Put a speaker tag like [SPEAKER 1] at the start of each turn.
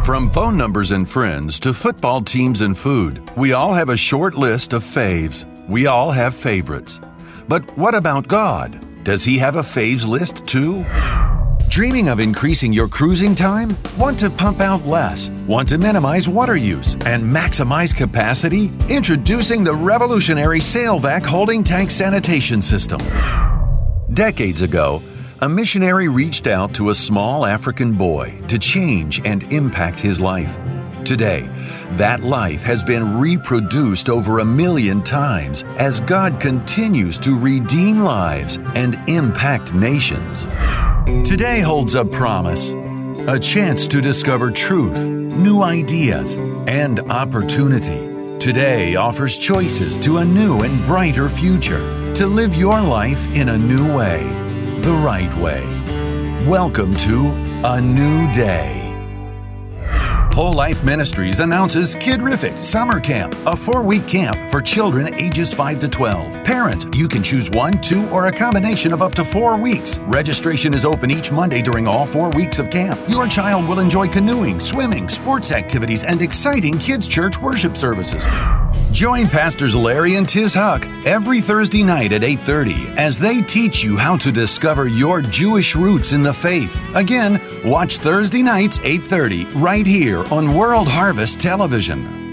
[SPEAKER 1] From phone numbers and friends to football teams and food, we all have a short list of faves. We all have favorites. But what about God? Does He have a faves list too? Dreaming of increasing your cruising time? Want to pump out less? Want to minimize water use and maximize capacity? Introducing the revolutionary SailVac holding tank sanitation system. Decades ago, a missionary reached out to a small African boy to change and impact his life. Today, that life has been reproduced over 1 million times as God continues to redeem lives and impact nations. Today holds a promise, a chance to discover truth, new ideas, and opportunity. Today offers choices to a new and brighter future, to live your life in a new way, the right way. Welcome to A New Day. Whole Life Ministries announces Kidrific Summer Camp, a 4-week camp for children ages 5 to 12. Parent, you can choose 1, 2, or a combination of up to 4 weeks. Registration is open each Monday during all 4 weeks of camp. Your child will enjoy canoeing, swimming, sports activities, and exciting kids' church worship services. Join Pastors Larry and Tiz Huck every Thursday night at 8:30 as they teach you how to discover your Jewish roots in the faith. Again, watch Thursday nights 8:30 right here on World Harvest Television.